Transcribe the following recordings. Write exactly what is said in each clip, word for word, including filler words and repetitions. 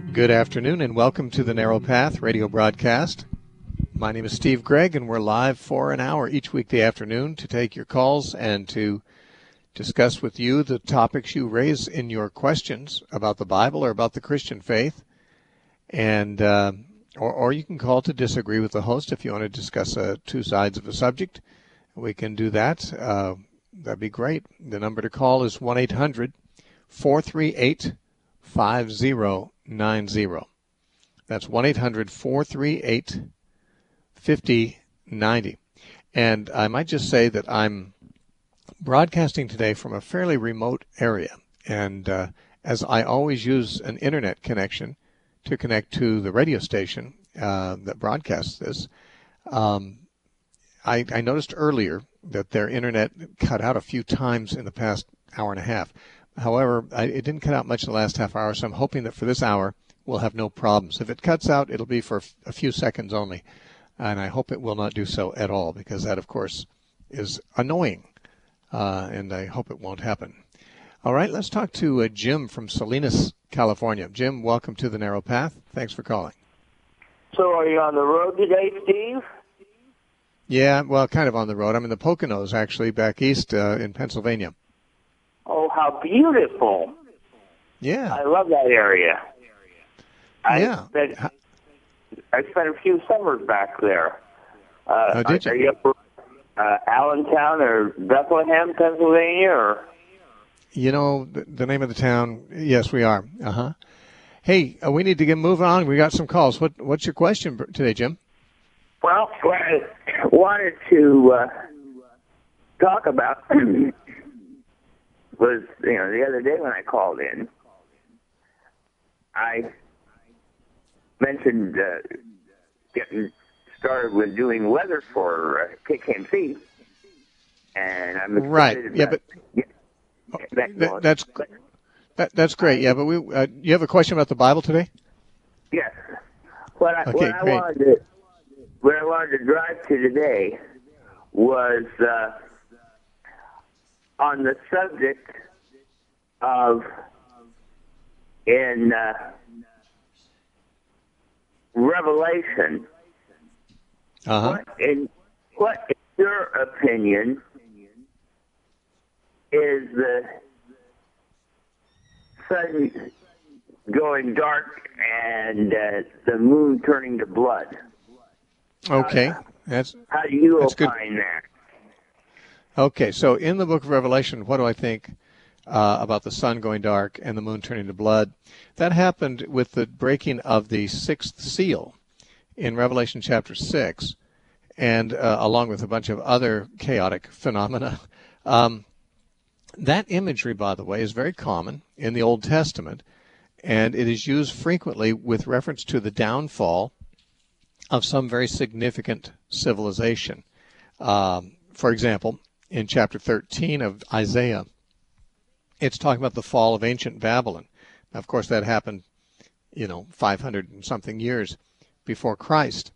Good afternoon and welcome to the Narrow Path radio broadcast. My name is Steve Gregg and we're live for an hour each weekday afternoon to take your calls and to discuss with you the topics you raise in your questions about the Bible or about the Christian faith. And uh, or, or you can call to disagree with the host if you want to discuss uh, two sides of a subject. We can do that. Uh, that'd be great. The number to call is one eight hundred four three eight five zero nine zero. That's one eight hundred four three eight five zero nine zero. And I might just say that I'm broadcasting today from a fairly remote area. And uh, as I always use an internet connection to connect to the radio station uh, that broadcasts this, um, I, I noticed earlier that their internet cut out a few times in the past hour and a half. However, I, it didn't cut out much in the last half hour, so I'm hoping that for this hour we'll have no problems. If it cuts out, it'll be for a few seconds only, and I hope it will not do so at all, because that, of course, is annoying, uh, and I hope it won't happen. All right, let's talk to uh, Jim from Salinas, California. Jim, welcome to the Narrow Path. Thanks for calling. So are you on the road today, Steve? Yeah, well, kind of on the road. I'm in the Poconos, actually, back east uh, in Pennsylvania. Oh, how beautiful. Yeah. I love that area. Yeah. I spent, I spent a few summers back there. Uh, oh, did you? Are you up uh, Allentown or Bethlehem, Pennsylvania? Or? You know, the, the name of the town, yes, we are. Uh-huh. Hey, uh, we need to get moving on. We got some calls. What What's your question today, Jim? Well, what I wanted to uh, talk about was, you know, the other day when I called in, I mentioned uh, getting started with doing weather for uh, K K M C, and I'm excited right. about, Yeah, but yeah, that, that, that's that, that's great. Yeah, but we uh, you have a question about the Bible today? Yes. What I, okay, what I great. wanted to what I wanted to drive to today was uh, on the subject of in uh, Revelation. Uh-huh. What in what in your opinion is the sun going dark and uh, the moon turning to blood? Okay, that's How do you that's opine good. that? Okay, so in the book of Revelation, what do I think uh, about the sun going dark and the moon turning to blood? That happened with the breaking of the sixth seal in Revelation chapter six, and uh, along with a bunch of other chaotic phenomena. Um, that imagery, by the way, is very common in the Old Testament, and it is used frequently with reference to the downfall of some very significant civilization. Um, for example, in chapter thirteen of Isaiah, it's talking about the fall of ancient Babylon. Now, of course, that happened, you know, five hundred and something years before Christ.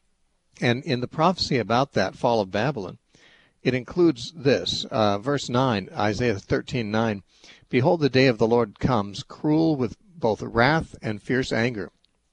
And in the prophecy about that fall of Babylon, it includes this, uh, verse nine, Isaiah thirteen nine, "Behold, the day of the Lord comes, cruel with both wrath and fierce anger,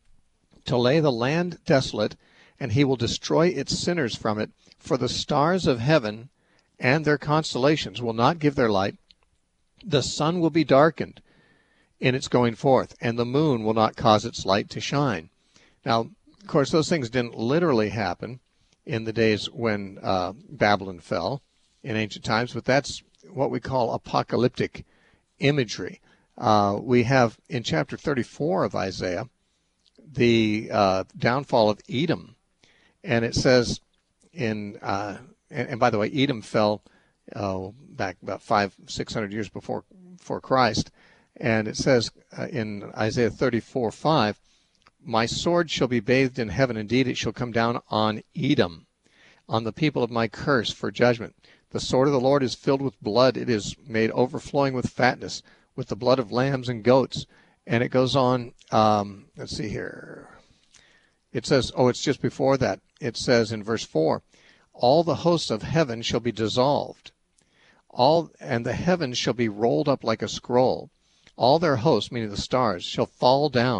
to lay the land desolate, and he will destroy its sinners from it. For the stars of heaven and their constellations will not give their light. The sun will be darkened in its going forth, and the moon will not cause its light to shine." Now, of course, those things didn't literally happen in the days when uh, Babylon fell in ancient times, but that's what we call apocalyptic imagery. Uh, we have in chapter thirty-four of Isaiah the uh, downfall of Edom, and it says in uh, and, and by the way, Edom fell uh, back about five six hundred years before before Christ, and it says uh, in Isaiah thirty-four five, "My sword shall be bathed in heaven; indeed, it shall come down on Edom, on the people of my curse for judgment. The sword of the Lord is filled with blood; it is made overflowing with fatness, with the blood of lambs and goats." And it goes on, um, let's see here. It says, oh, it's just before that. It says in verse four, "All the hosts of heaven shall be dissolved, all and the heavens shall be rolled up like a scroll. All their hosts," meaning the stars, "shall fall down,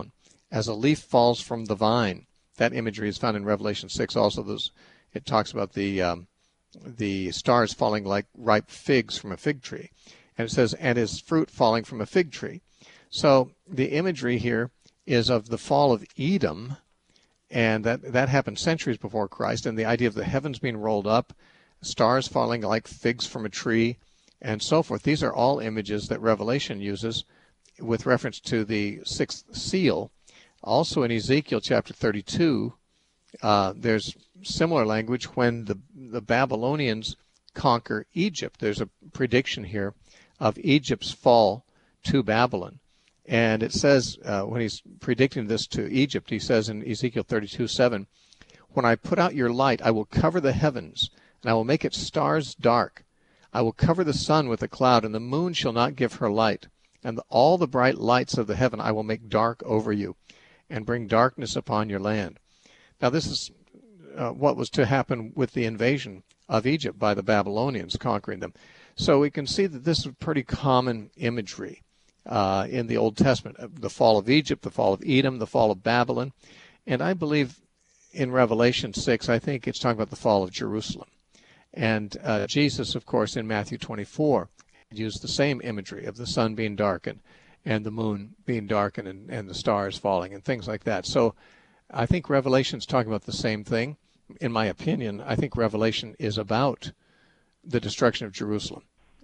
as a leaf falls from the vine. That imagery is found in Revelation six also. Those, it talks about the um, the stars falling like ripe figs from a fig tree. And it says, and his fruit falling from a fig tree. So the imagery here is of the fall of Edom, and that, that happened centuries before Christ, and the idea of the heavens being rolled up, stars falling like figs from a tree, and so forth. These are all images that Revelation uses with reference to the sixth seal. Also in Ezekiel chapter thirty-two, uh, there's similar language when the, the Babylonians conquer Egypt. There's a prediction here of Egypt's fall to Babylon. And it says, uh, when he's predicting this to Egypt, he says in Ezekiel thirty-two seven, when I put out your light, I will cover the heavens, and I will make its stars dark. I will cover the sun with a cloud, and the moon shall not give her light. And the, all the bright lights of the heaven I will make dark over you, and bring darkness upon your land. Now this is uh, what was to happen with the invasion of Egypt by the Babylonians conquering them. So we can see that this is pretty common imagery uh, in the Old Testament. The fall of Egypt, the fall of Edom, the fall of Babylon. And I believe in Revelation six, I think it's talking about the fall of Jerusalem. And uh, Jesus, of course, in Matthew twenty-four, used the same imagery of the sun being darkened and the moon being darkened and, and the stars falling and things like that. So I think Revelation is talking about the same thing. In my opinion, I think Revelation is about the destruction of Jerusalem.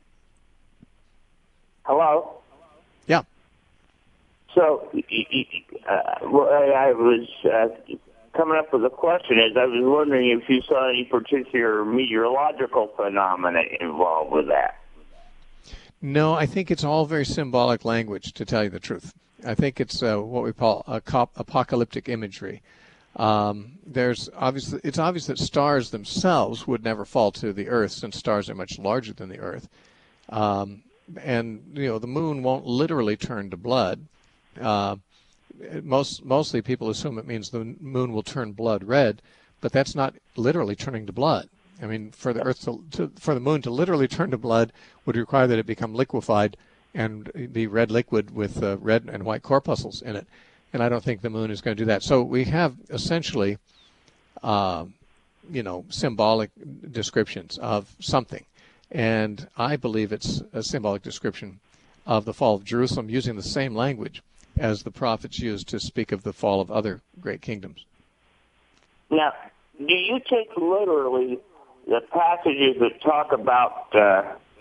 Hello? Yeah. So, uh, what I was uh, coming up with a question is, I was wondering if you saw any particular meteorological phenomena involved with that. No, I think it's all very symbolic language, to tell you the truth. I think it's uh, what we call a cop- apocalyptic imagery. Um, there's obviously, it's obvious that stars themselves would never fall to the earth, since stars are much larger than the earth. Um, and, you know, the moon won't literally turn to blood. Uh, most mostly people assume it means the moon will turn blood red, but that's not literally turning to blood. I mean, for the earth to, to for the moon to literally turn to blood would require that it become liquefied and be red liquid with uh, red and white corpuscles in it. And I don't think the moon is going to do that. So we have essentially, uh, you know, symbolic descriptions of something. And I believe it's a symbolic description of the fall of Jerusalem, using the same language as the prophets used to speak of the fall of other great kingdoms. Now, do you take literally the passages that talk about uh,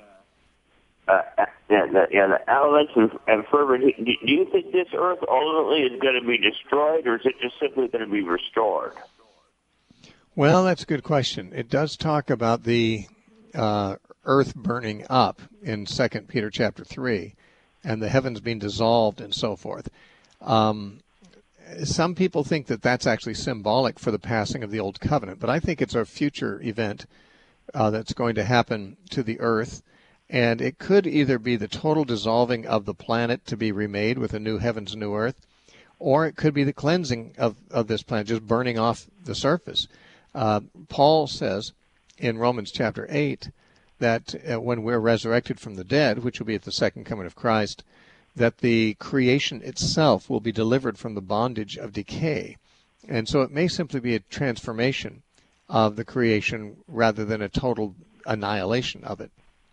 uh, the, you know, the elements and, and fervor? Do, do you think this earth ultimately is going to be destroyed, or is it just simply going to be restored? Well, that's a good question. It does talk about the uh, earth burning up in Second Peter chapter three, and the heavens being dissolved and so forth. Um, some people think that that's actually symbolic for the passing of the Old Covenant, but I think it's a future event uh, that's going to happen to the earth, and it could either be the total dissolving of the planet to be remade with a new heavens, new earth, or it could be the cleansing of, of this planet, just burning off the surface. Uh, Paul says in Romans chapter eight that uh, when we're resurrected from the dead, which will be at the second coming of Christ, that the creation itself will be delivered from the bondage of decay. And so it may simply be a transformation of the creation rather than a total annihilation of it.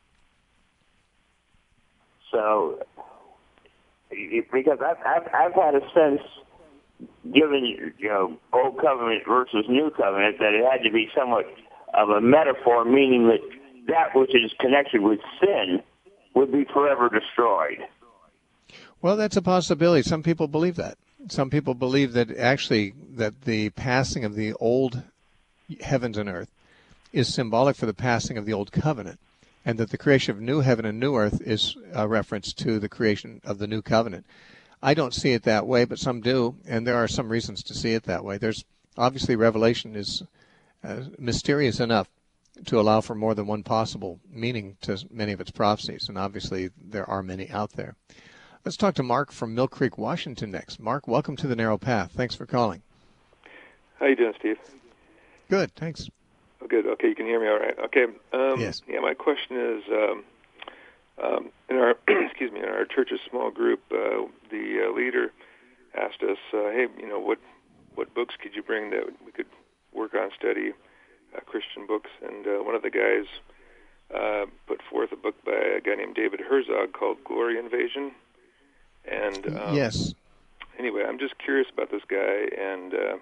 So, because I've, I've, I've had a sense, given, you know, Old Covenant versus New Covenant, that it had to be somewhat of a metaphor, meaning that that which is connected with sin would be forever destroyed. Well, that's a possibility. Some people believe that. Some people believe that actually that the passing of the old heavens and earth is symbolic for the passing of the old covenant, and that the creation of new heaven and new earth is a reference to the creation of the new covenant. I don't see it that way, but some do, and there are some reasons to see it that way. There's obviously Revelation is uh, mysterious enough to allow for more than one possible meaning to many of its prophecies, and obviously there are many out there. Let's talk to Mark from Mill Creek, Washington next. Mark, welcome to The Narrow Path. Thanks for calling. How you doing, Steve? Good, thanks. Oh, good. Okay, you can hear me all right. Okay. Um, yes. Yeah, my question is, um, um, in our excuse me, in our church's small group, uh, the uh, leader asked us, uh, hey, you know, what what books could you bring that we could work on, study uh, Christian books? And uh, one of the guys uh, put forth a book by a guy named David Herzog called Glory Invasion. And um, yes. Anyway, I'm just curious about this guy, and uh,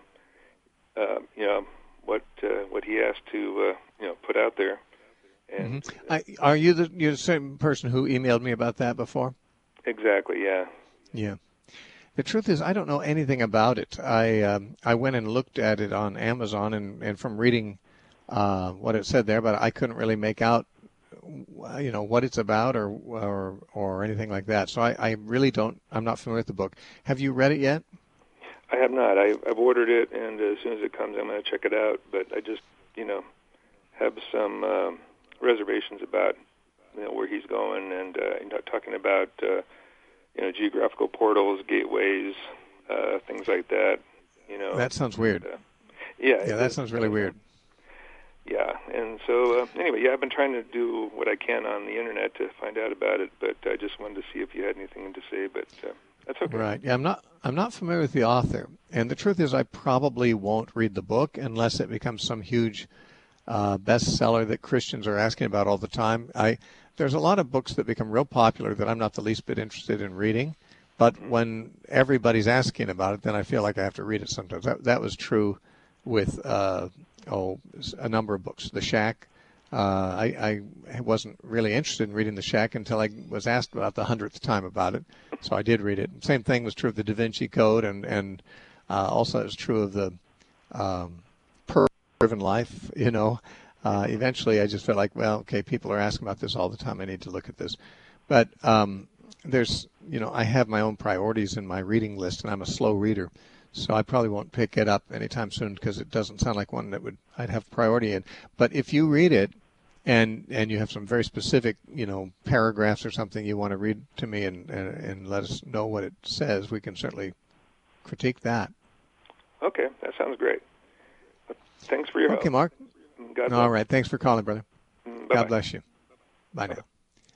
uh, you know what uh, what he has to uh, you know put out there. And mm-hmm. I, are you the you're the same person who emailed me about that before? Exactly. Yeah. Yeah. The truth is, I don't know anything about it. I um, I went and looked at it on Amazon, and, and from reading uh, what it said there, but I couldn't really make out, you know, what it's about or or or anything like that. So I, I really don't. I'm not familiar with the book. Have you read it yet? I have not. I, I've ordered it, and as soon as it comes, I'm going to check it out. But I just, you know, have some um, reservations about, you know, where he's going, and uh, you know, talking about, uh, you know, geographical portals, gateways, uh, things like that. You know. That sounds weird. And, uh, yeah. Yeah, that sounds really weird. Yeah, and so uh, anyway, yeah, I've been trying to do what I can on the internet to find out about it, but I just wanted to see if you had anything to say. But uh, that's okay. Right. Yeah, I'm not. I'm not familiar with the author, and the truth is, I probably won't read the book unless it becomes some huge uh, bestseller that Christians are asking about all the time. I there's a lot of books that become real popular that I'm not the least bit interested in reading, but mm-hmm. when everybody's asking about it, then I feel like I have to read it sometimes. That that was true with. Uh, oh, a number of books. The Shack. Uh, I, I wasn't really interested in reading The Shack until I was asked about the hundredth time about it, so I did read it. Same thing was true of the Da Vinci Code, and and uh, also it was true of the um, Purpose-Driven Life. You know, uh, eventually I just felt like, well, okay, people are asking about this all the time. I need to look at this. But um, there's, you know, I have my own priorities in my reading list, and I'm a slow reader. So I probably won't pick it up anytime soon because it doesn't sound like one that would I'd have priority in. But if you read it and and you have some very specific, you know, paragraphs or something you want to read to me and, and, and let us know what it says, we can certainly critique that. Okay, that sounds great. Thanks for your help. Okay, Mark. God bless. All right, thanks for calling, brother. Bye-bye. God bless you. Bye now.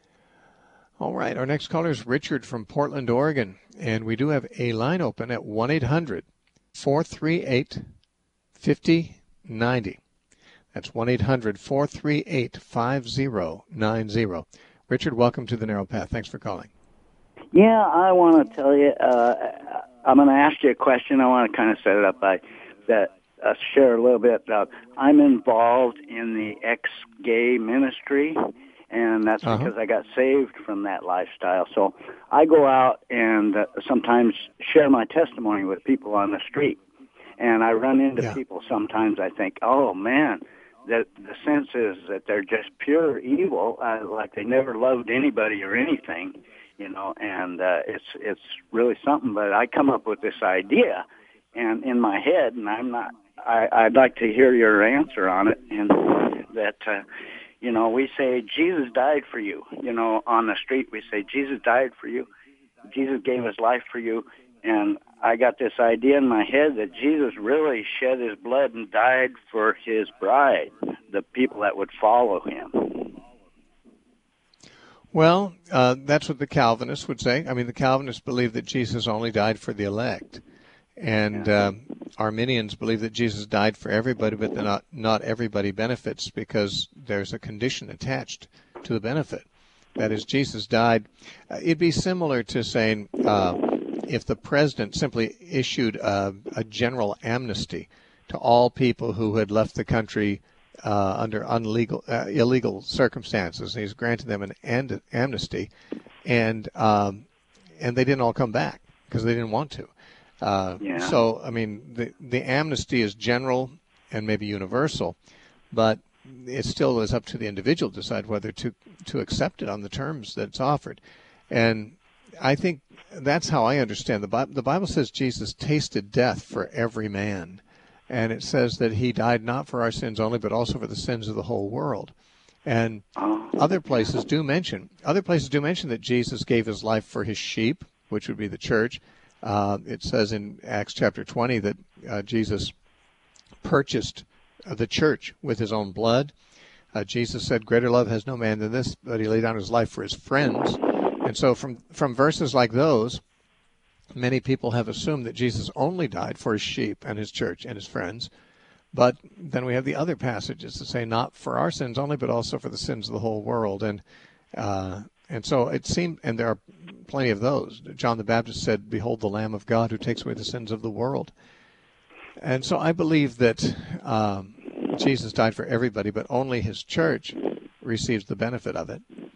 All right, our next caller is Richard from Portland, Oregon, and we do have a line open at one eight hundred four three eight five zero nine zero. That's one eight hundred four three eight five zero nine zero. Richard, welcome to the Narrow Path. Thanks for calling. Yeah, I want to tell you, uh, I'm going to ask you a question. I want to kind of set it up by that. Uh, share a little bit. Uh, I'm involved in the ex-gay ministry, and that's uh-huh. because I got saved from that lifestyle. So I go out and uh, sometimes share my testimony with people on the street, and I run into yeah. people sometimes. I think, oh man, that the sense is that they're just pure evil, uh, like they never loved anybody or anything, you know. And uh, it's it's really something. But I come up with this idea, and in my head, and I'm not. I, I'd like to hear your answer on it, and that. Uh, You know, we say, Jesus died for you. You know, on the street we say, Jesus died for you. Jesus gave his life for you. And I got this idea in my head that Jesus really shed his blood and died for his bride, the people that would follow him. Well, uh, that's what the Calvinists would say. I mean, the Calvinists believe that Jesus only died for the elect. And uh, Arminians believe that Jesus died for everybody, but that not not everybody benefits because there's a condition attached to the benefit. That is, Jesus died. Uh, it'd be similar to saying uh, if the president simply issued a, a general amnesty to all people who had left the country uh, under unlegal, uh, illegal circumstances. He's granted them an and, amnesty, and um, and they didn't all come back because they didn't want to. Uh, yeah. So, I mean, the, the amnesty is general and maybe universal, but it still is up to the individual to decide whether to, to accept it on the terms that it's offered. And I think that's how I understand the Bible. The Bible says Jesus tasted death for every man, and it says that he died not for our sins only, but also for the sins of the whole world. And other places do mention, other places do mention that Jesus gave his life for his sheep, which would be the church. Uh, it says in Acts chapter twenty that uh, Jesus purchased uh, the church with his own blood. Uh, Jesus said, greater love has no man than this, but he laid down his life for his friends. And so from, from verses like those, many people have assumed that Jesus only died for his sheep and his church and his friends. But then we have the other passages that say not for our sins only, but also for the sins of the whole world. And uh, and so it seemed, and there are plenty of those. John the Baptist said, "Behold the Lamb of God who takes away the sins of the world." And so I believe that um, Jesus died for everybody, but only his church receives the benefit of it.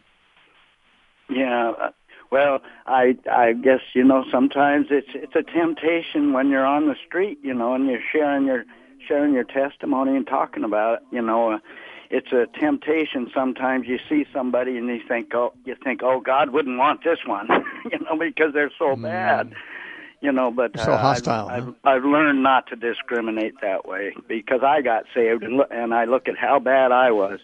Yeah. uh, Well, I I guess, you know, sometimes it's it's a temptation when you're on the street, you know, and you're sharing your sharing your testimony and talking about it. You know, uh, it's a temptation. Sometimes you see somebody and you think, oh, you think, oh, God wouldn't want this one, you know, because they're so mm. bad. You know, but uh, so hostile. I've, huh? I've, I've learned not to discriminate that way because I got saved and, look, and I look at how bad I was,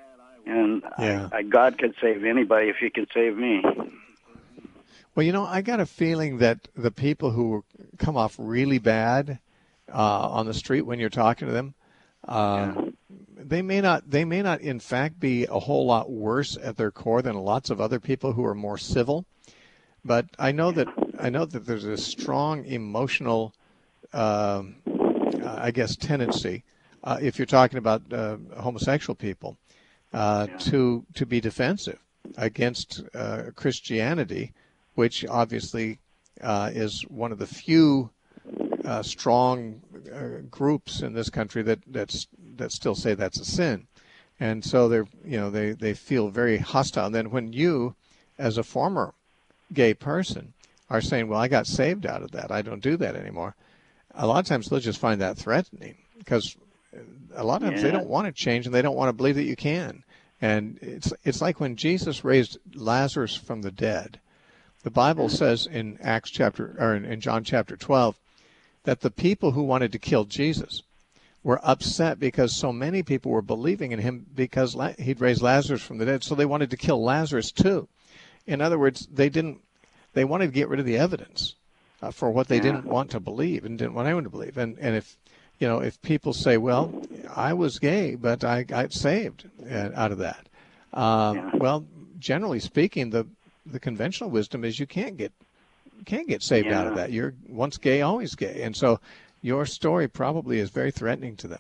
and yeah. I, I, God could save anybody if He could save me. Well, you know, I got a feeling that the people who come off really bad uh, on the street when you're talking to them, uh, yeah. they may not, they may not, in fact, be a whole lot worse at their core than lots of other people who are more civil. But I know that I know that there's a strong emotional, uh, I guess, tendency, uh, if you're talking about uh, homosexual people, uh, yeah. to to be defensive against uh, Christianity, which obviously uh, is one of the few uh, strong uh, groups in this country that that's that still say that's a sin, and so they're you know they they feel very hostile. And then when you, as a former gay person, are saying, well, I got saved out of that, I don't do that anymore, a lot of times they'll just find that threatening because a lot of times yeah. they don't want to change and they don't want to believe that you can. And it's it's like when Jesus raised Lazarus from the dead. The Bible says in Acts chapter or in, in John chapter twelve that the people who wanted to kill Jesus were upset because so many people were believing in him because he'd raised Lazarus from the dead, so they wanted to kill Lazarus too. In other words, they didn't. They wanted to get rid of the evidence uh, for what they yeah. didn't want to believe and didn't want anyone to believe. And and if you know if people say, well, I was gay, but I got saved out of that. Uh, yeah. Well, generally speaking, the the conventional wisdom is you can't get can't get saved yeah. out of that. You're once gay, always gay, and so your story probably is very threatening to them.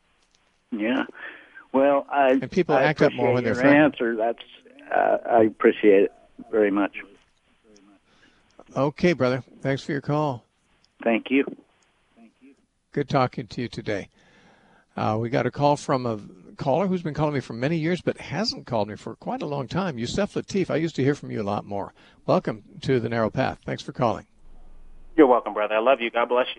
Yeah. Well, I and people I act up more when they're your threatened. Answer. That's uh, I appreciate it very much. Okay, brother. Thanks for your call. Thank you. Good talking to you today. Uh, we got a call from a caller who's been calling me for many years but hasn't called me for quite a long time. Yusef Latif, I used to hear from you a lot more. Welcome to The Narrow Path. Thanks for calling. You're welcome, brother. I love you. God bless you.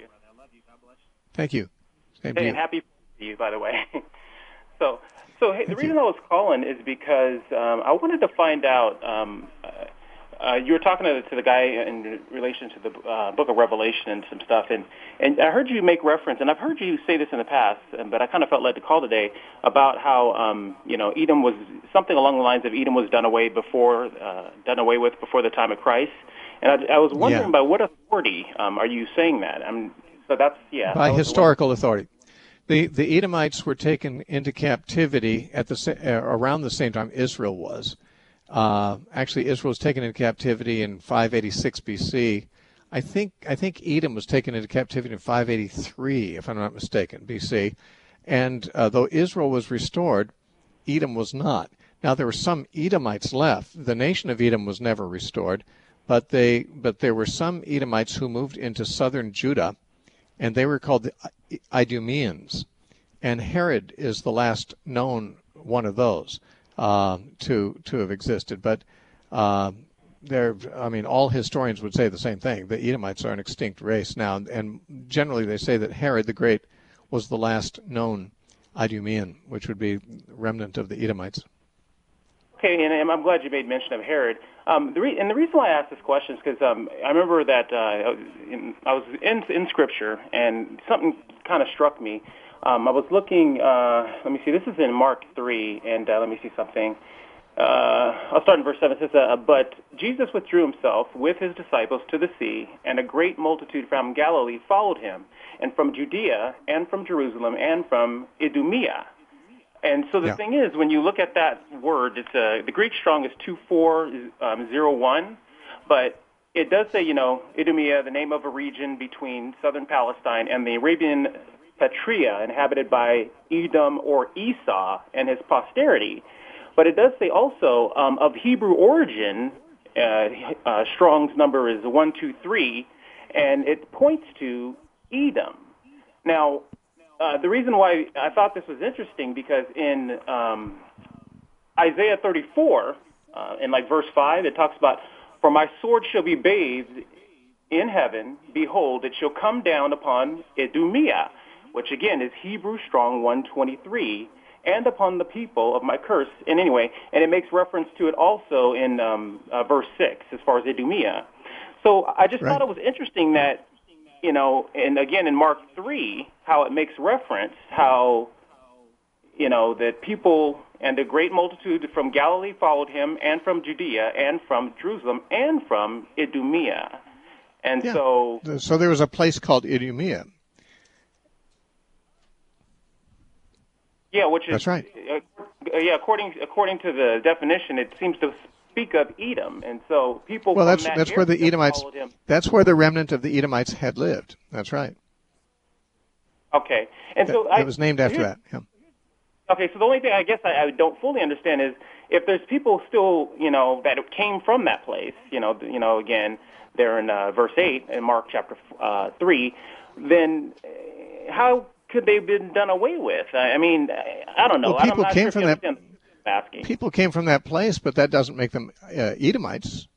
Thank you. Same hey, to you. Happy to you, by the way. so, so hey, the Thank reason you. I was calling is because um, I wanted to find out. Um, uh, Uh, you were talking to, to the guy in relation to the uh, Book of Revelation and some stuff, and, and I heard you make reference, and I've heard you say this in the past, but I kind of felt led to call today about how um, you know Edom was something along the lines of Edom was done away before, uh, done away with before the time of Christ, and I, I was wondering yeah. by what authority um, are you saying that? I'm, so that's yeah. By historical authority. The the Edomites were taken into captivity at the uh, around the same time Israel was. Uh, actually, Israel was taken into captivity in five eighty-six B C. I think I think Edom was taken into captivity in five eighty-three, if I'm not mistaken, B C. And uh, though Israel was restored, Edom was not. Now there were some Edomites left. The nation of Edom was never restored, but they but there were some Edomites who moved into southern Judah, and they were called the Idumeans. And Herod is the last known one of those. Uh, to to have existed, but uh, there. I mean, all historians would say the same thing. The Edomites are an extinct race now, and generally they say that Herod the Great was the last known Idumean, which would be remnant of the Edomites. Okay, and I'm glad you made mention of Herod. Um, the re- and the reason why I asked this question is because um, I remember that uh, in, I was in in Scripture, and something kind of struck me. Um, I was looking, uh, let me see, this is in Mark three, and uh, let me see something. Uh, I'll start in verse seven. It says, uh, but Jesus withdrew himself with his disciples to the sea, and a great multitude from Galilee followed him, and from Judea, and from Jerusalem, and from Idumea. And so the yeah. thing is, when you look at that word, it's uh, the Greek strong is two four zero one, but it does say, you know, Idumea, the name of a region between southern Palestine and the Arabian Patria, inhabited by Edom or Esau and his posterity. But it does say also um, of Hebrew origin, uh, uh, Strong's number is one two three, and it points to Edom. Now, uh, the reason why I thought this was interesting, because in um, Isaiah thirty-four, uh, in like verse five, it talks about, "For my sword shall be bathed in heaven, behold, it shall come down upon Idumea," which again is Hebrew Strong one twenty-three, "and upon the people of my curse." And anyway, and it makes reference to it also in um, uh, verse six, as far as Idumea. So I just right. thought it was interesting that, you know, and again in Mark three, how it makes reference, how, you know, that people and a great multitude from Galilee followed him, and from Judea, and from Jerusalem, and from Idumea. And yeah. so... So there was a place called Idumea. Yeah, which is... That's right. Uh, yeah, according according to the definition, it seems to speak of Edom. And so people well, from that's, that that's where the area Edomites... followed him. That's where the remnant of the Edomites had lived. That's right. Okay. And that, so I, it was named after that. Yeah. Okay, so the only thing I guess I, I don't fully understand is if there's people still, you know, that came from that place, you know, you know, again, they're in uh, verse eight in Mark chapter uh, three, then how could they have been done away with? I, I mean, I don't know. Well, people I'm not came sure from if that. you asking. People came from that place, but that doesn't make them uh, Edomites.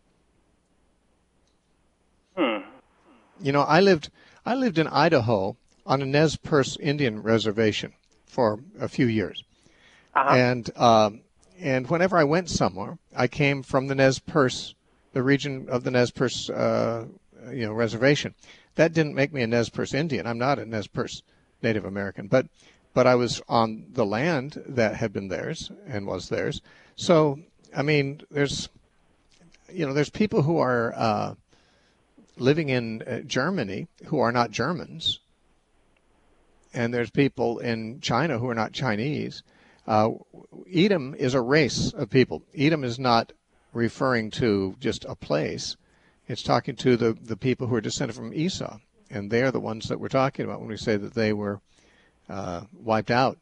Hmm. You know, I lived I lived in Idaho on a Nez Perce Indian reservation for a few years, uh-huh. and um, and whenever I went somewhere, I came from the Nez Perce, the region of the Nez Perce, uh, you know, reservation. That didn't make me a Nez Perce Indian. I'm not a Nez Perce Native American, but but I was on the land that had been theirs and was theirs. So I mean, there's you know, there's people who are uh, living in uh, Germany who are not Germans. And there's people in China who are not Chinese. Uh, Edom is a race of people. Edom is not referring to just a place. It's talking to the, the people who are descended from Esau. And they're the ones that we're talking about when we say that they were uh, wiped out.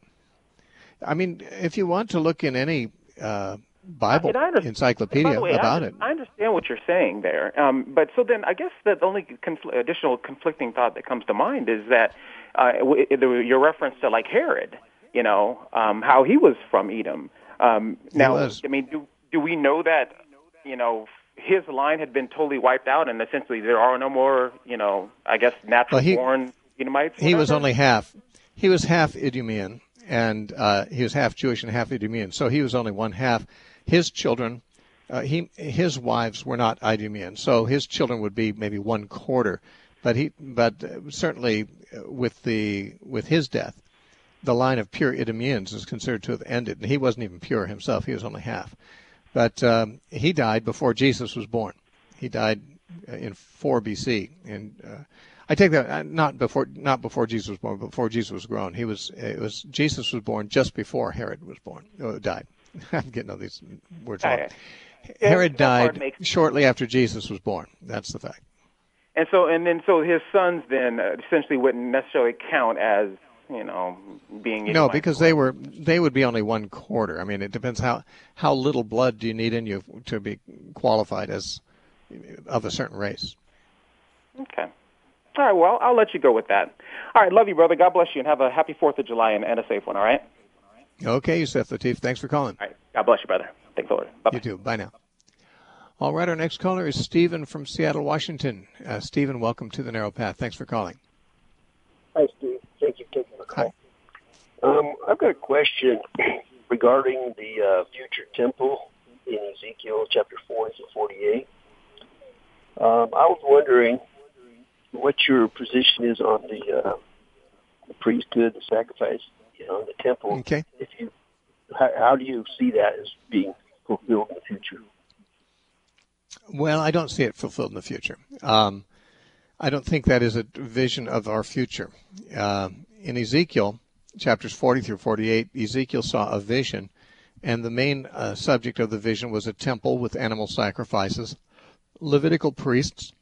I mean, if you want to look in any uh, Bible encyclopedia way, about I it. I understand what you're saying there. Um, but so then I guess the only confl- additional conflicting thought that comes to mind is that Uh, your reference to like Herod, you know, um, how he was from Edom. Um, now, I mean, do do we know that, you know, his line had been totally wiped out, and essentially there are no more, you know, I guess natural well, born Edomites? He was only half. He was half Idumean, and uh, he was half Jewish and half Idumean. So he was only one half. His children, uh, he his wives were not Idumean, so his children would be maybe one quarter. But he, but certainly with the with his death, the line of pure Idumeans is considered to have ended, and he wasn't even pure himself; he was only half. But um, he died before Jesus was born. He died in four B C, and uh, I take that not before not before Jesus was born, but before Jesus was grown. He was it was Jesus was born just before Herod was born. Oh, died. I'm getting all these words wrong. Herod died shortly after Jesus was born. That's the fact. And so, and then, so his sons then uh, essentially wouldn't necessarily count as, you know, being no, because they were they would be only one quarter. I mean, it depends how how little blood do you need in you to be qualified as of a certain race. Okay. All right. Well, I'll let you go with that. All right. Love you, brother. God bless you, and have a happy Fourth of July and, and a safe one. All right. Okay, Yusef Latif. Thanks for calling. All right. God bless you, brother. Thanks, Lord. Bye. You too. Bye now. All right, our next caller is Stephen from Seattle, Washington. Uh, Stephen, welcome to the Narrow Path. Thanks for calling. Hi, Steve. Thank you for taking the call. Um, I've got a question regarding the uh, future temple in Ezekiel chapter forty to forty-eight. Um, I was wondering what your position is on the, uh, the priesthood, the sacrifice, you know, the temple. Okay. If you, how, how do you see that as being fulfilled in the future? Well, I don't see it fulfilled in the future. Um, I don't think that is a vision of our future. Uh, in Ezekiel, chapters forty through forty-eight, Ezekiel saw a vision, and the main uh, subject of the vision was a temple with animal sacrifices, Levitical priests,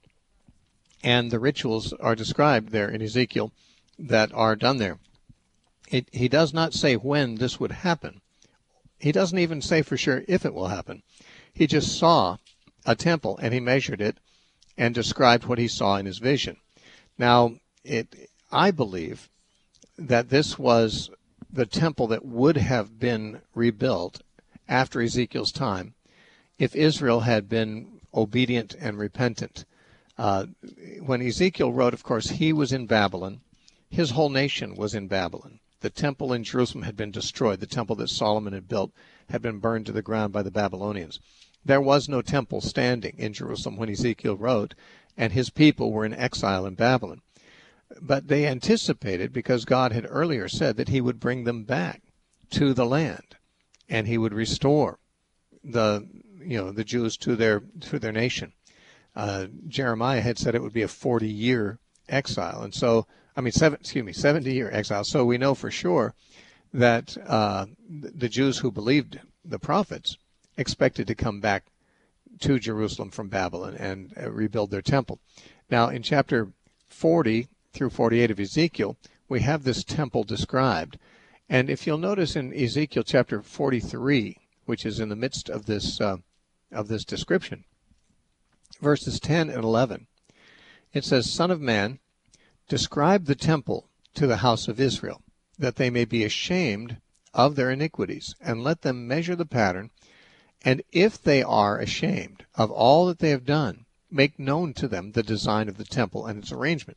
and the rituals are described there in Ezekiel that are done there. It, he does not say when this would happen. He doesn't even say for sure if it will happen. He just saw a temple, and he measured it and described what he saw in his vision. Now, it, I believe that this was the temple that would have been rebuilt after Ezekiel's time if Israel had been obedient and repentant. Uh, when Ezekiel wrote, of course, he was in Babylon. His whole nation was in Babylon. The temple in Jerusalem had been destroyed. The temple that Solomon had built had been burned to the ground by the Babylonians. There was no temple standing in Jerusalem when Ezekiel wrote, and his people were in exile in Babylon. But they anticipated, because God had earlier said that he would bring them back to the land, and he would restore the, you know, the Jews to their to their nation. Uh, Jeremiah had said it would be a forty-year exile, and so I mean, seven, excuse me, seventy-year exile. So we know for sure that uh, the Jews who believed the prophets expected to come back to Jerusalem from Babylon and uh, rebuild their temple. Now, in chapter forty through forty-eight of Ezekiel, we have this temple described. And if you'll notice in Ezekiel chapter forty-three, which is in the midst of this uh, of this description, verses ten and eleven, it says, "Son of man, describe the temple to the house of Israel, that they may be ashamed of their iniquities, and let them measure the pattern. And if they are ashamed of all that they have done, make known to them the design of the temple and its arrangement."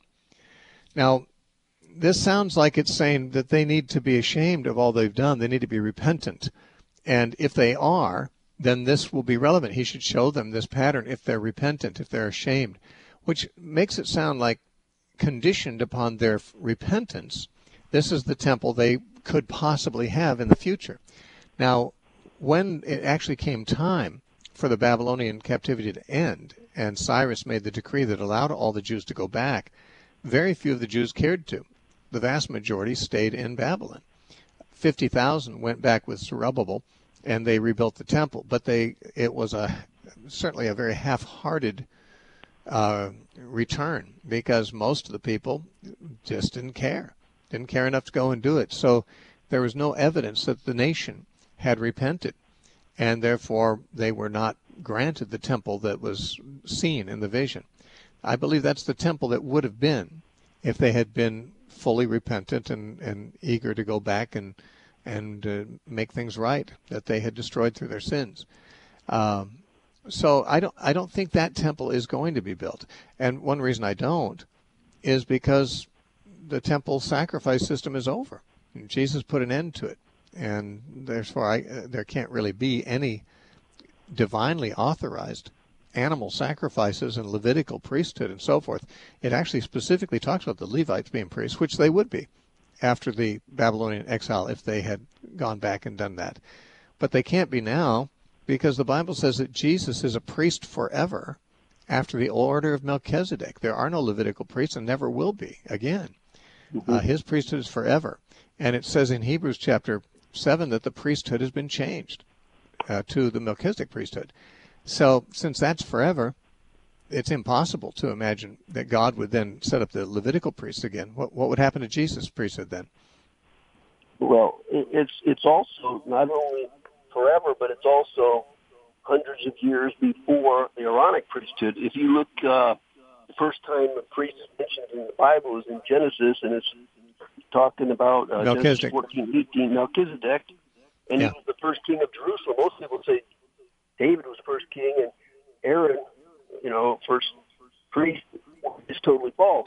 Now, this sounds like it's saying that they need to be ashamed of all they've done. They need to be repentant. And if they are, then this will be relevant. He should show them this pattern if they're repentant, if they're ashamed, which makes it sound like conditioned upon their repentance, this is the temple they could possibly have in the future. Now, when it actually came time for the Babylonian captivity to end, and Cyrus made the decree that allowed all the Jews to go back, very few of the Jews cared to. The vast majority stayed in Babylon. fifty thousand went back with Zerubbabel, and they rebuilt the temple. But they it was a certainly a very half-hearted uh, return, because most of the people just didn't care, didn't care enough to go and do it. So there was no evidence that the nation had repented, and therefore they were not granted the temple that was seen in the vision. I believe that's the temple that would have been if they had been fully repentant and, and eager to go back and and uh, make things right that they had destroyed through their sins. Um, so I don't I don't think that temple is going to be built. And one reason I don't is because the temple sacrifice system is over. Jesus put an end to it, and therefore I, uh, there can't really be any divinely authorized animal sacrifices and Levitical priesthood and so forth. It actually specifically talks about the Levites being priests, which they would be after the Babylonian exile if they had gone back and done that. But they can't be now, because the Bible says that Jesus is a priest forever after the order of Melchizedek. There are no Levitical priests and never will be again. Mm-hmm. Uh, his priesthood is forever. And it says in Hebrews chapter seven that the priesthood has been changed uh, to the Melchizedek priesthood. So since that's forever, it's impossible to imagine that God would then set up the Levitical priests again. What what would happen to Jesus' priesthood then? Well, it's it's also not only forever, but it's also hundreds of years before the Aaronic priesthood. If you look, uh, the first time the priest is mentioned in the Bible is in Genesis, and it's talking about uh, Genesis fourteen eighteen, Melchizedek, and yeah. he was the first king of Jerusalem. Most people say David was first king, and Aaron, you know, first priest, is totally false.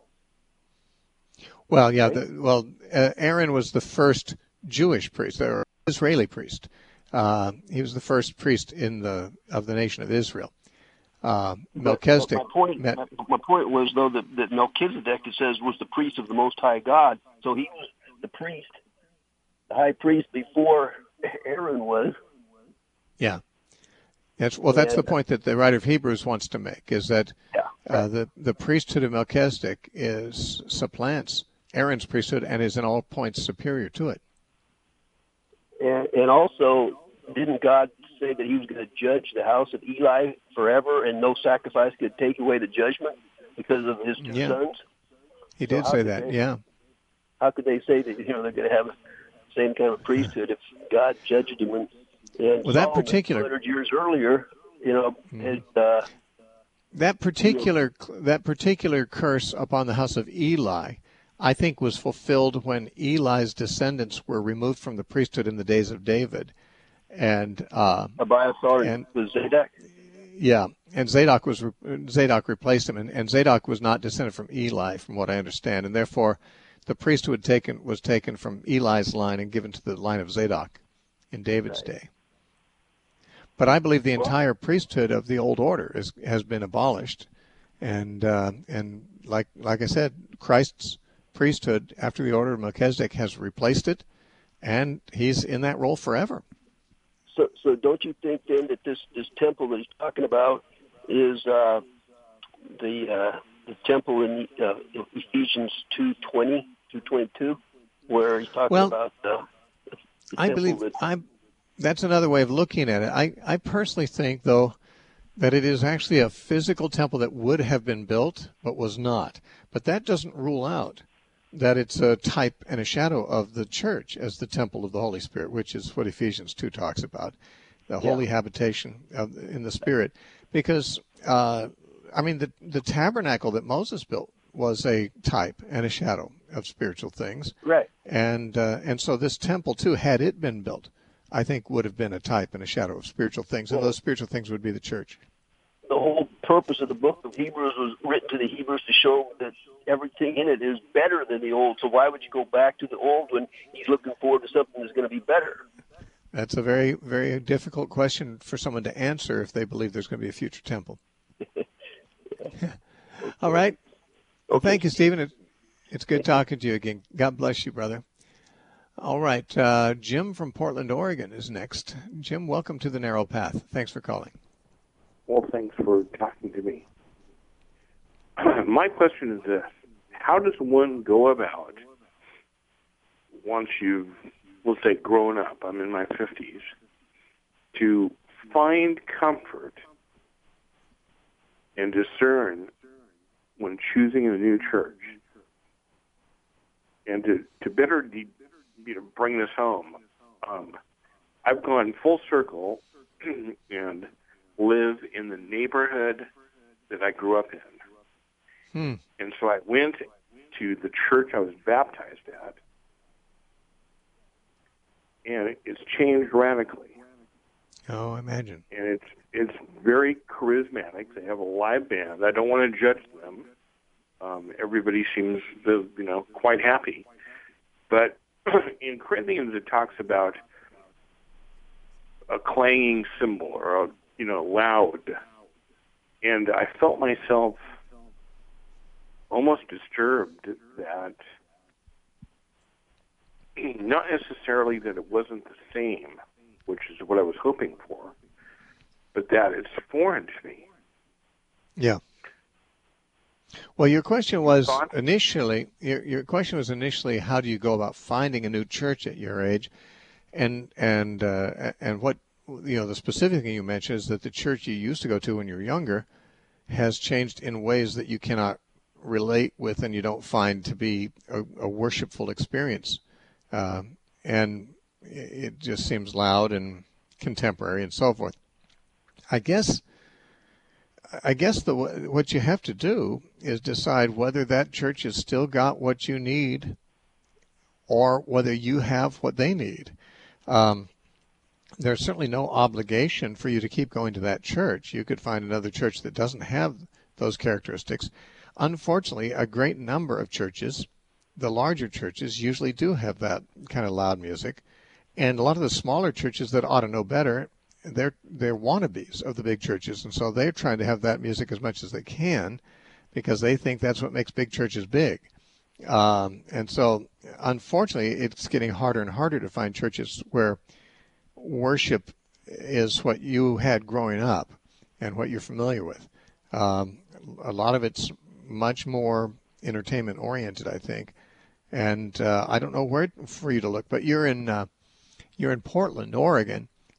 Well, yeah, the, well, uh, Aaron was the first Jewish priest, or Israeli priest. Uh, he was the first priest in the of the nation of Israel. Uh, Melchizedek. My point, met, my, my point was though that, that Melchizedek, it says, was the priest of the Most High God. So he was the priest, the high priest before Aaron was. Yeah. That's, well, that's and, the point that the writer of Hebrews wants to make, is that yeah, right. uh, the, the priesthood of Melchizedek is supplants Aaron's priesthood and is in all points superior to it. And, and also, didn't God say that he was going to judge the house of Eli forever, and no sacrifice could take away the judgment because of his two Yeah. sons? He So did how say could that, they- yeah. How could they say that, you know, they're going to have the same kind of priesthood if God judged him? And, and Well, that Solomon, particular- two hundred years earlier, you know, Mhm. had, uh, That particular that particular curse upon the house of Eli, I think, was fulfilled when Eli's descendants were removed from the priesthood in the days of David, and uh, Abiathar and and Zadok. yeah, and Zadok was Zadok replaced him, and, and Zadok was not descended from Eli, from what I understand, and therefore the priesthood taken was taken from Eli's line and given to the line of Zadok in David's Right. day. But I believe the entire priesthood of the old order is, has been abolished, and uh, and like like I said, Christ's priesthood after the order of Melchizedek has replaced it, and he's in that role forever. So, so don't you think then that this, this temple that he's talking about is uh, the uh, the temple in uh, Ephesians two twenty through twenty two, where he's talking Well, about uh, the I temple believe that, I. That's another way of looking at it. I, I personally think, though, that it is actually a physical temple that would have been built but was not. But that doesn't rule out that it's a type and a shadow of the church as the temple of the Holy Spirit, which is what Ephesians two talks about, the holy habitation of, in the Spirit. Because, uh, I mean, the, the tabernacle that Moses built was a type and a shadow of spiritual things. right. And uh, and so this temple, too, had it been built, I think would have been a type and a shadow of spiritual things, and Well, those spiritual things would be the church. The whole purpose of the book of Hebrews was written to the Hebrews to show that everything in it is better than the old. So why would you go back to the old when he's looking forward to something that's going to be better? That's a very, very difficult question for someone to answer if they believe there's going to be a future temple. All right. Well, thank you, Stephen. It, it's good talking to you again. God bless you, brother. All right. Uh, Jim from Portland, Oregon is next. Jim, welcome to the Narrow Path. Thanks for calling. Well, thanks for talking to me. My question is this. How does one go about, once you've, let's say, grown up, I'm in my fifties, to find comfort and discern when choosing a new church, and to, to better de- you know, bring this home? Um, I've gone full circle and live in the neighborhood that I grew up in. Hmm. And so I went to the church I was baptized at, and it's changed radically. Oh, I imagine. And it's it's very charismatic. They have a live band. I don't want to judge them. Um, everybody seems, to, you know, quite happy. But in Corinthians, it talks about a clanging cymbal or a, you know, loud. And I felt myself almost disturbed that, not necessarily that it wasn't the same, which is what I was hoping for, but that it's foreign to me. Yeah. Well, your question was Thought? initially, your, your question was initially, how do you go about finding a new church at your age? And, and, uh, and what, you know, the specific thing you mentioned is that the church you used to go to when you were younger has changed in ways that you cannot relate with and you don't find to be a, a worshipful experience. Uh, and it just seems loud and contemporary and so forth. I guess, I guess the what you have to do is decide whether that church has still got what you need or whether you have what they need. Um, there's certainly no obligation for you to keep going to that church. You could find another church that doesn't have those characteristics. Unfortunately, a great number of churches, the larger churches, usually do have that kind of loud music. And a lot of the smaller churches that ought to know better, they're, they're wannabes of the big churches. And so they're trying to have that music as much as they can because they think that's what makes big churches big. Um, and so, unfortunately, it's getting harder and harder to find churches where worship is what you had growing up and what you're familiar with. Um, a lot of it's much more entertainment oriented, I think. And uh, I don't know where for you to look, but you're in uh, you're in Portland, Oregon,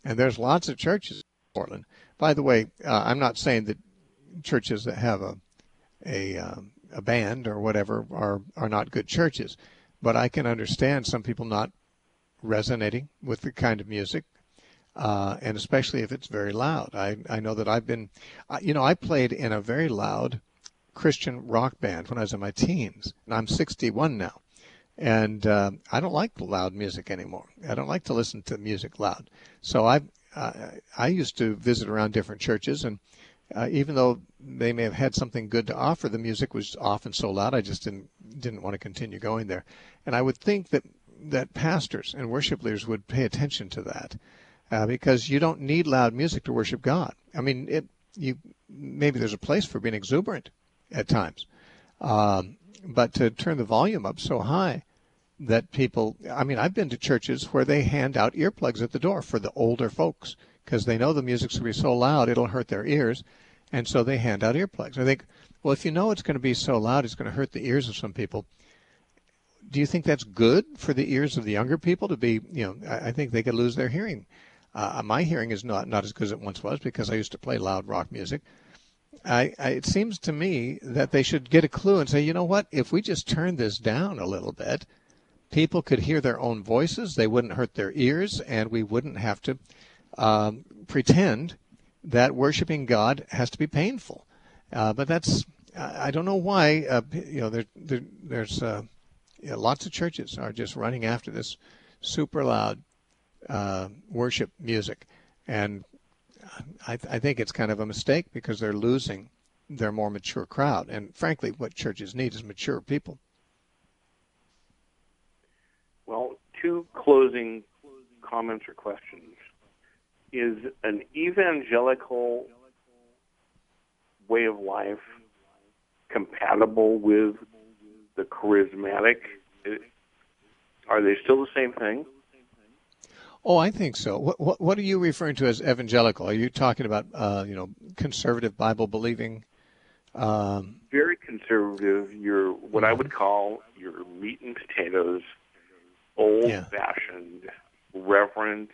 And there's lots of churches in Portland. By the way, uh, I'm not saying that churches that have a a, um, a band or whatever are, are not good churches, but I can understand some people not resonating with the kind of music, uh, and especially if it's very loud. I, I know that I've been, you know, I played in a very loud Christian rock band when I was in my teens, and I'm sixty-one now. And uh, I don't like loud music anymore. I don't like to listen to music loud. So I uh, I used to visit around different churches, and uh, even though they may have had something good to offer, the music was often so loud I just didn't didn't want to continue going there. And I would think that that pastors and worship leaders would pay attention to that, uh, because you don't need loud music to worship God. I mean, it you maybe there's a place for being exuberant at times, um, but to turn the volume up so high that people, I mean, I've been to churches where they hand out earplugs at the door for the older folks because they know the music's going to be so loud it'll hurt their ears, and so they hand out earplugs. I think, well, if you know it's going to be so loud it's going to hurt the ears of some people, do you think that's good for the ears of the younger people to be, you know, I, I think they could lose their hearing. Uh, my hearing is not, not as good as it once was because I used to play loud rock music. I, I, it seems to me that they should get a clue and say, you know what, if we just turn this down a little bit, people could hear their own voices, they wouldn't hurt their ears, and we wouldn't have to um, pretend that worshiping God has to be painful. Uh, but that's, I don't know why, uh, you know, there, there, there's uh, you know, lots of churches are just running after this super loud uh, worship music. And I, I think it's kind of a mistake because they're losing their more mature crowd. And frankly, what churches need is mature people. Well, two closing comments or questions. Is an evangelical way of life compatible with the charismatic? Are they still the same thing? Oh, I think so. What what, what are you referring to as evangelical? Are you talking about uh, you know, conservative Bible believing? Um, Very conservative. You're what I would call your meat and potatoes, old-fashioned, yeah. reverent.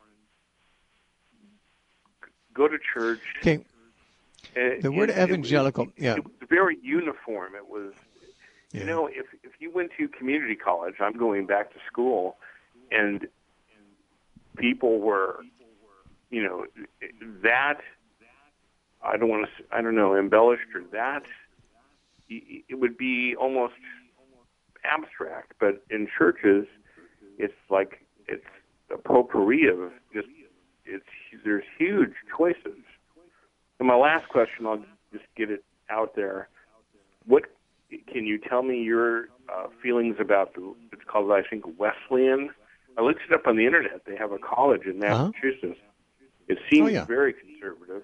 Go to church. Okay. Uh, the word it, evangelical, it, it, yeah. It was very uniform. It was, yeah. you know, if if you went to community college, I'm going back to school, and people were, you know, that, I don't want to, I don't know, embellished or that, it would be almost abstract. But in churches, it's like, it's a potpourri of just, it's, there's huge choices. And my last question, I'll just get it out there. What, can you tell me your uh, feelings about the, it's called, I think, Wesleyan? I looked it up on the internet. They have a college in Massachusetts. Uh-huh. It seems oh, yeah. very conservative.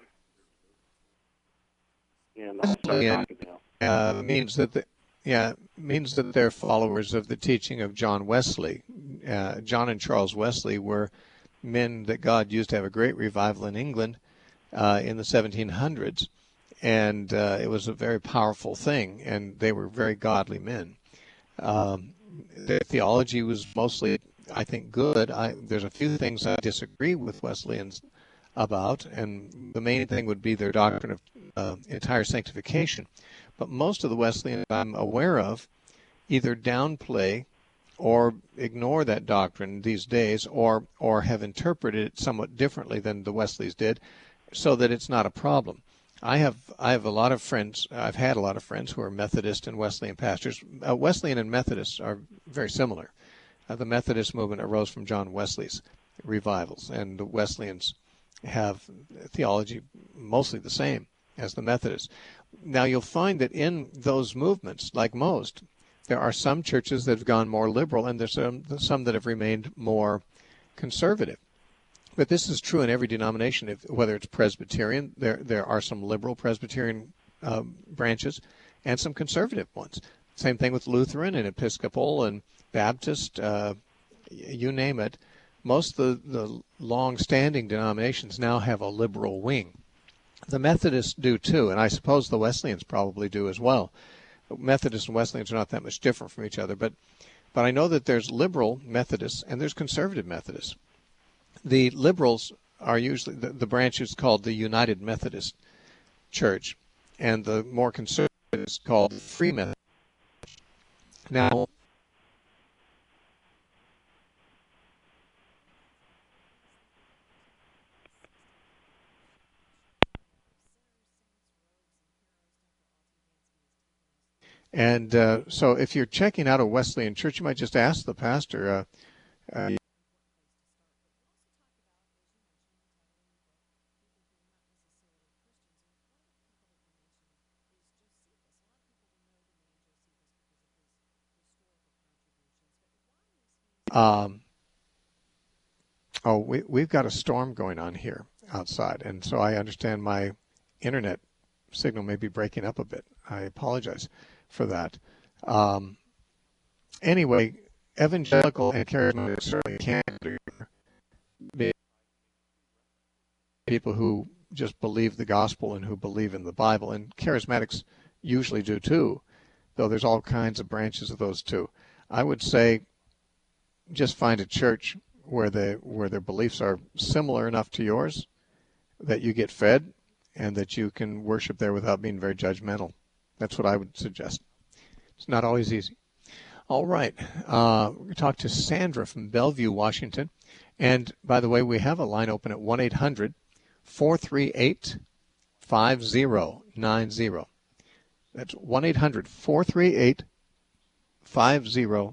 And I'll start yeah. talking now. Uh, means that the, yeah means that they're followers of the teaching of John Wesley. Uh, John and Charles Wesley were men that God used to have a great revival in England uh, in the seventeen hundreds, and uh, it was a very powerful thing, and they were very godly men. Um, their theology was mostly, I think, good. I, there's a few things I disagree with Wesleyans about, and the main thing would be their doctrine of uh, entire sanctification. But most of the Wesleyans I'm aware of either downplay or ignore that doctrine these days, or or have interpreted it somewhat differently than the Wesleys did, so that it's not a problem. I have I have a lot of friends. I've had a lot of friends who are Methodist and Wesleyan pastors. Uh, Wesleyan and Methodists are very similar. Uh, the Methodist movement arose from John Wesley's revivals, and the Wesleyans have theology mostly the same as the Methodists. Now you'll find that in those movements, like most, there are some churches that have gone more liberal, and there's some, some that have remained more conservative. But this is true in every denomination. If, whether it's Presbyterian, there there are some liberal Presbyterian uh, branches and some conservative ones. Same thing with Lutheran and Episcopal and Baptist, uh, you name it. Most of the, the long-standing denominations now have a liberal wing. The Methodists do too, and I suppose the Wesleyans probably do as well. Methodists and Wesleyans are not that much different from each other, but but I know that there's liberal Methodists and there's conservative Methodists. The liberals are usually the, the branch is called the United Methodist Church, and the more conservative is called the Free Methodist. Now, and uh, so if you're checking out a Wesleyan church, you might just ask the pastor. Uh, uh, um, oh, we, we've got a storm going on here outside, and so I understand my internet signal may be breaking up a bit. I apologize for that. Um, anyway, evangelical and charismatic certainly can be people who just believe the gospel and who believe in the Bible, and charismatics usually do too, though there's all kinds of branches of those too. I would say just find a church where the where their beliefs are similar enough to yours that you get fed and that you can worship there without being very judgmental. That's what I would suggest. It's not always easy. All right. Uh, we talked to Sandra from Bellevue, Washington. And by the way, we have a line open at one eight hundred four three eight five zero nine zero. That's one eight hundred four three eight five zero.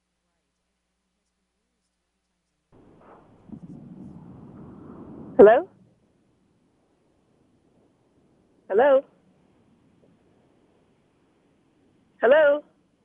Hello? Hello? Hello?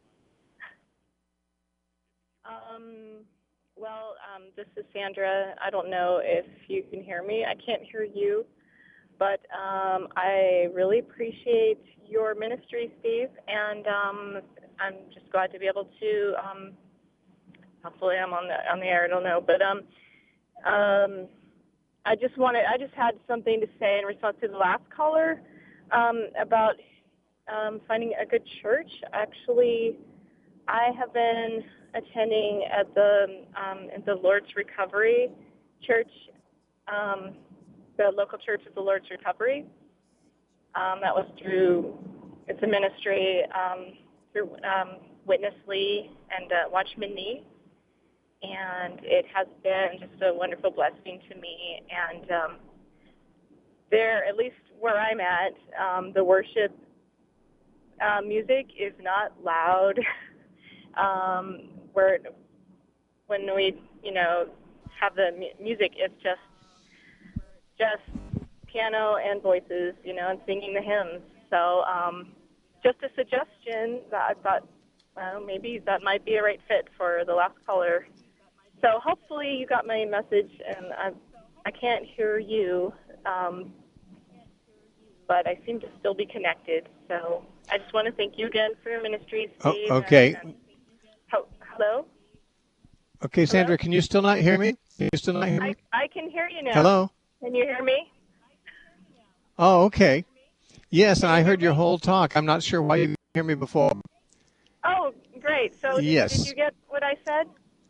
Um, well, um, this is Sandra. I don't know if you can hear me. I can't hear you. But um, I really appreciate your ministry, Steve, and um, I'm just glad to be able to, um, hopefully I'm on the, on the air, I don't know, but um, um, I just wanted, I just had something to say in response to the last caller um, about um, finding a good church. Actually, I have been attending at the um, at the Lord's Recovery Church, um, the local church of the Lord's Recovery. Um, that was through, it's a ministry um, through um, Witness Lee and uh, Watchman Nee. And it has been just a wonderful blessing to me. And um, there, at least where I'm at, um, the worship uh, music is not loud. um, where when we, you know, have the mu- music, it's just just piano and voices, you know, and singing the hymns. So um, just a suggestion that I thought, well, maybe that might be a right fit for the last caller. So hopefully you got my message, and I, I can't hear you, um, but I seem to still be connected. So I just want to thank you again for your ministry, Steve. Oh, okay. And, and, ho- hello? Okay, Sandra, Hello? can you still not hear me? Can you still not hear me? I, I can hear you now. Hello? Can you hear me? Oh, okay. Yes, and I heard your whole talk. I'm not sure why you didn't hear me before. Oh, great. So did, Yes. did you get what I said?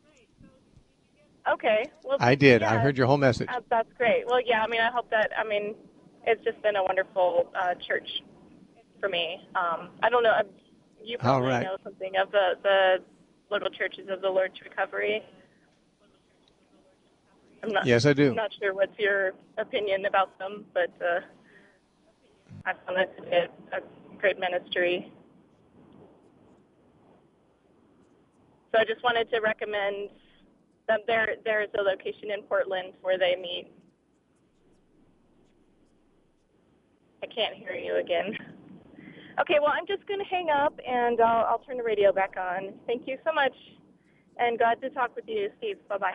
Okay. Well, I did. yeah, I heard your whole message. Uh, that's great. Well, yeah, I mean, I hope that, I mean, it's just been a wonderful uh, church for me. Um, I don't know. uh, You probably All right. know something of the, the local churches of the Lord's Recovery. I'm not, Yes, I do. I'm not sure what's your opinion about them, but uh, I found it to be a, a great ministry. So I just wanted to recommend them. There, there is a location in Portland where they meet. I can't hear you again. Okay, well, I'm just going to hang up, and I'll, I'll turn the radio back on. Thank you so much, and glad to talk with you, Steve. Bye-bye.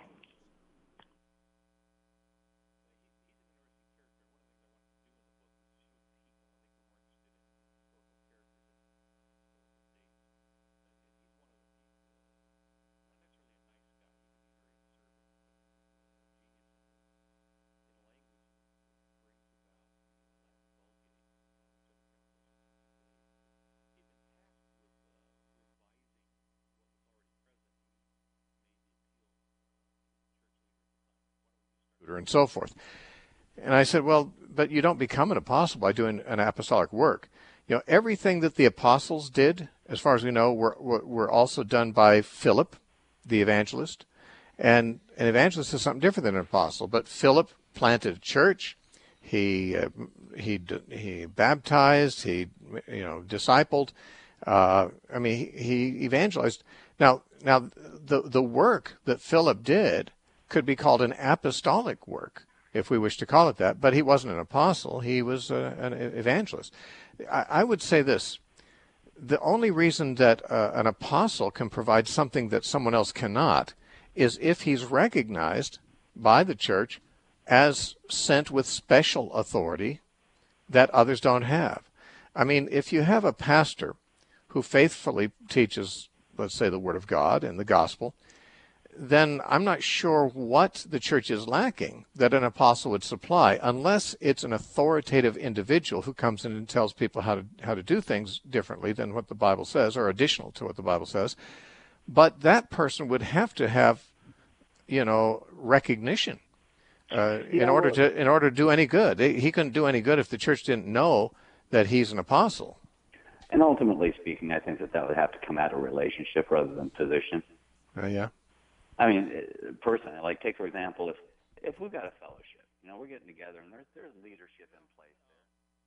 martyr, and so forth. And I said, well, but you don't become an apostle by doing an apostolic work. You know, everything that the apostles did, as far as we know, were, were, were also done by Philip, the evangelist. And an evangelist is something different than an apostle. But Philip planted a church. He uh, he he baptized. He you know discipled. Uh, I mean, he, he evangelized. Now now the the work that Philip did could be called an apostolic work, if we wish to call it that. But he wasn't an apostle. He was a, an evangelist. I, I would say this. The only reason that uh, an apostle can provide something that someone else cannot is if he's recognized by the church as sent with special authority that others don't have. I mean, if you have a pastor who faithfully teaches, let's say, the Word of God and the gospel, then I'm not sure what the church is lacking that an apostle would supply, unless it's an authoritative individual who comes in and tells people how to how to do things differently than what the Bible says, or additional to what the Bible says. But that person would have to have, you know, recognition uh, in Yeah, order well- to in order to do any good. He couldn't do any good if the church didn't know that he's an apostle. And ultimately speaking, I think that that would have to come out of relationship rather than position. Uh, yeah. I mean, uh, personally, like take for example, if if we've got a fellowship, you know, we're getting together and there's there's leadership in place there.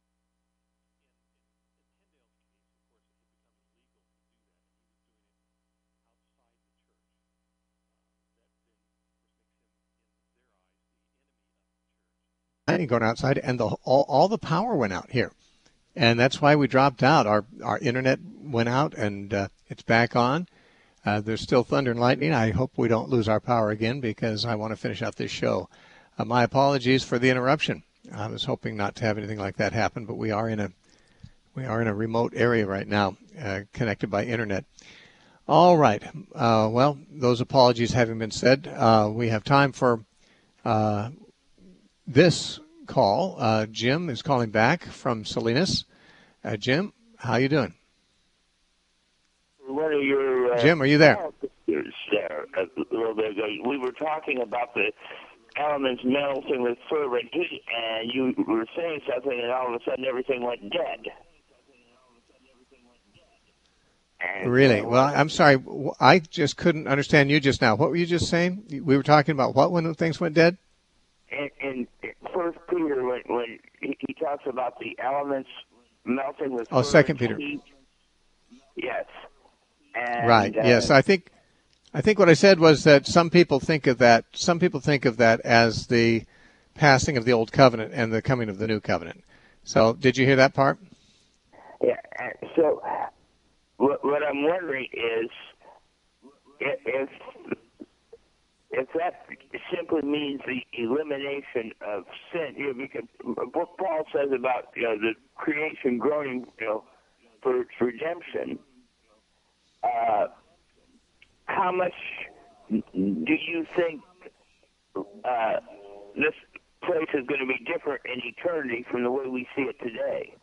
Going outside, and the all, all the power went out here, and that's why we dropped out. Our our internet went out, and uh, it's back on. Uh, there's still thunder and lightning. I hope we don't lose our power again, because I want to finish out this show. Uh, my apologies for the interruption. I was hoping not to have anything like that happen, but we are in a we are in a remote area right now, uh, connected by internet. All right. Uh, well, those apologies having been said, uh, we have time for uh, this call. Uh, Jim is calling back from Salinas. Uh, Jim, how you doing? One of your uh, Jim, are you there? there a little bit ago, we were talking about the elements melting with fervent heat, and you were saying something, and all of a sudden everything went dead. And, Really? uh, Well, I'm sorry. I just couldn't understand you just now. What were you just saying? We were talking about what when things went dead? In, in First Peter, when, when he, he talks about the elements melting with Oh, fervent Second Peter. heat. Yes. And, Right. uh, Yes. I think I think what I said was that some people think of that. Some people think of that as the passing of the old covenant and the coming of the new covenant. So, did you hear that part? Yeah. and So, what, what I'm wondering is if, if if that simply means the elimination of sin, you know, because what Paul says about you know the creation groaning, you know, for, for redemption. Uh, how much do you think uh, this place is going to be different in eternity from the way we see it today?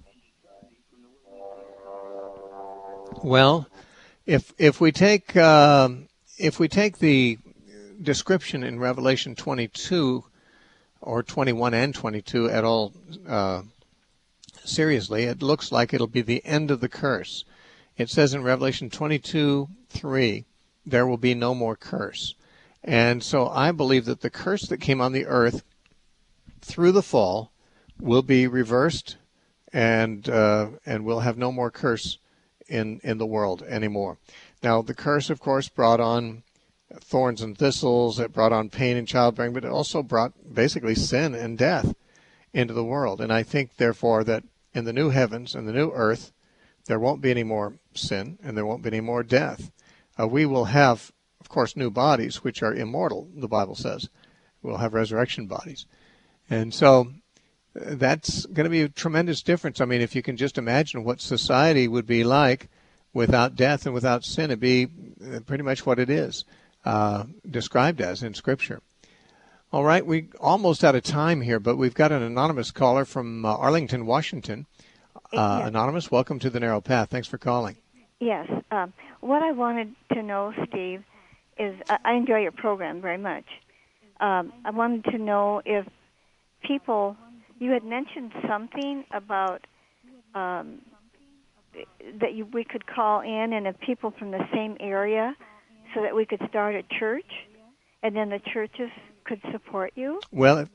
Well, if if we take um, if we take the description in Revelation twenty-two or twenty-one and twenty-two at all uh, seriously, it looks like it'll be the end of the curse. It says in Revelation twenty-two three, there will be no more curse. And so I believe that the curse that came on the earth through the fall will be reversed, and uh, and we'll have no more curse in, in the world anymore. Now, the curse, of course, brought on thorns and thistles. It brought on pain and childbearing, but it also brought basically sin and death into the world. And I think, therefore, that in the new heavens and the new earth, there won't be any more sin, and there won't be any more death. Uh, we will have, of course, new bodies, which are immortal, the Bible says. We'll have resurrection bodies. And so uh, that's going to be a tremendous difference. I mean, if you can just imagine what society would be like without death and without sin, it'd be pretty much what it is uh, described as in Scripture. All right, we're almost out of time here, but we've got an anonymous caller from uh, Arlington, Washington. Uh, yes. Anonymous, welcome to the Narrow Path. Thanks for calling. Yes. Um, what I wanted to know, Steve, is uh, I enjoy your program very much. um, I wanted to know if people, you had mentioned something about um, that you, we could call in, and if people from the same area, so that we could start a church, and then the churches could support you. Well, if,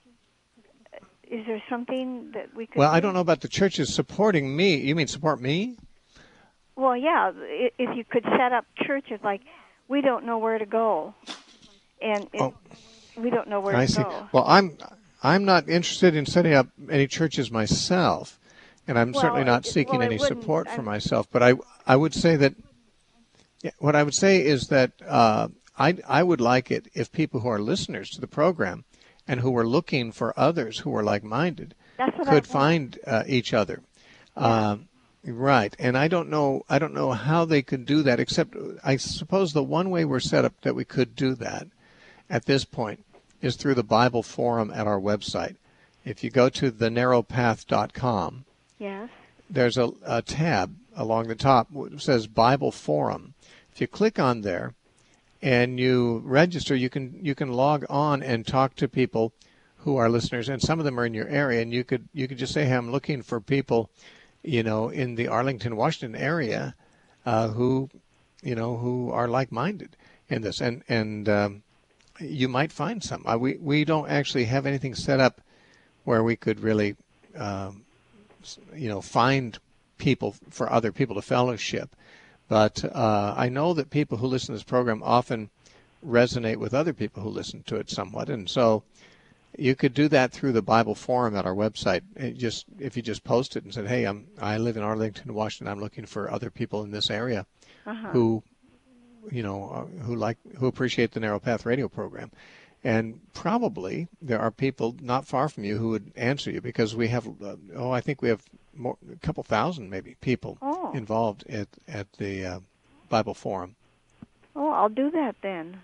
is there something that we could well, do? I don't know about the churches supporting me. You mean support me? Well, yeah, i- if you could set up churches, like, we don't know where to go, and it, Oh. we don't know where I to see. go. Well, I'm I'm not interested in setting up any churches myself, and I'm Well, certainly not it- seeking well, it any wouldn't- support for I'm- myself. But I I would say that yeah, what I would say is that uh, I I would like it if people who are listeners to the program and who are looking for others who are like-minded That's what I could want. find uh, each other. Yeah. Um, right, and I don't know I don't know how they could do that, except I suppose the one way we're set up that we could do that at this point is through the Bible Forum at our website. If you go to the narrow path dot com, Yes. there's a, a tab along the top that says Bible Forum. If you click on there and you register, you can you can log on and talk to people who are listeners, and some of them are in your area, and you could you could just say, hey, I'm looking for people, you know, in the Arlington, Washington area uh, who, you know, who are like-minded in this, and and um, you might find some. Uh, we we don't actually have anything set up where we could really, um, you know, find people for other people to fellowship. But uh, I know that people who listen to this program often resonate with other people who listen to it somewhat, and so you could do that through the Bible Forum at our website. It just if you just post it and said, "Hey, I'm I live in Arlington, Washington. I'm looking for other people in this area Uh-huh. who, you know, uh, who like who appreciate the Narrow Path radio program." And probably there are people not far from you who would answer you, because we have, uh, oh, I think we have more, a couple thousand maybe people Oh. involved at at the uh, Bible Forum. Oh, I'll do that then.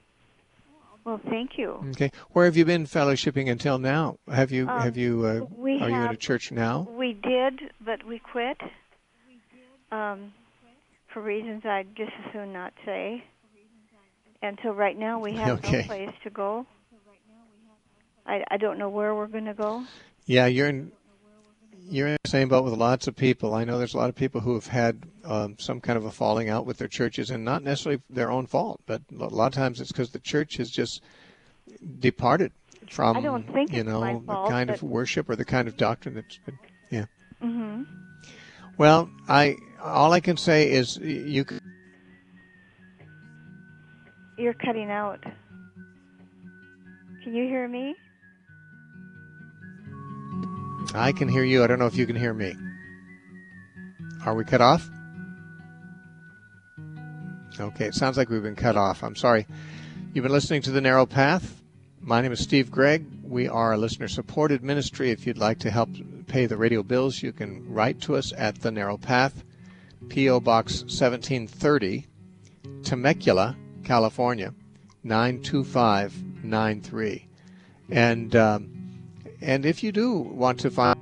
Well, thank you. Okay, where have you been fellowshipping until now? Have you Um, have you uh, we are you in a have- church now? We did, but we quit. Um, for reasons I'd just as soon not say. And so right now we have Okay. no place to go. I, I don't know where we're going to go. Yeah, you're in you're in the same boat with lots of people. I know there's a lot of people who have had um, some kind of a falling out with their churches, and not necessarily their own fault, but a lot of times it's because the church has just departed from I don't think you it's know my the fault, kind but- of worship or the kind of doctrine that's been. Yeah. Mm-hmm. Well, I all I can say is you. c- You're cutting out. Can you hear me? I can hear you. I don't know if you can hear me. Are we cut off? Okay, it sounds like we've been cut off. I'm sorry. You've been listening to The Narrow Path. My name is Steve Gregg. We are a listener-supported ministry. If you'd like to help pay the radio bills, you can write to us at The Narrow Path, P O. Box seventeen thirty, Temecula, California, nine two five nine three. And um, and if you do want to find